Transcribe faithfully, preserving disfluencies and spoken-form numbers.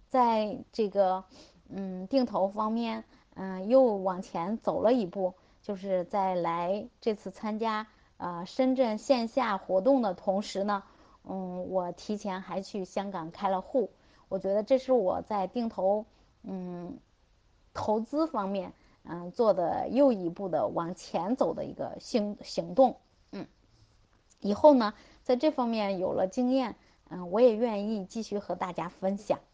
在这个嗯定投方面，嗯、又往前走了一步，就是在来这次参加呃深圳线下活动的同时呢，嗯，我提前还去香港开了户。我觉得这是我在定投嗯投资方面嗯做的又一步的往前走的一个行行动。嗯，以后呢，在这方面有了经验，嗯，我也愿意继续和大家分享。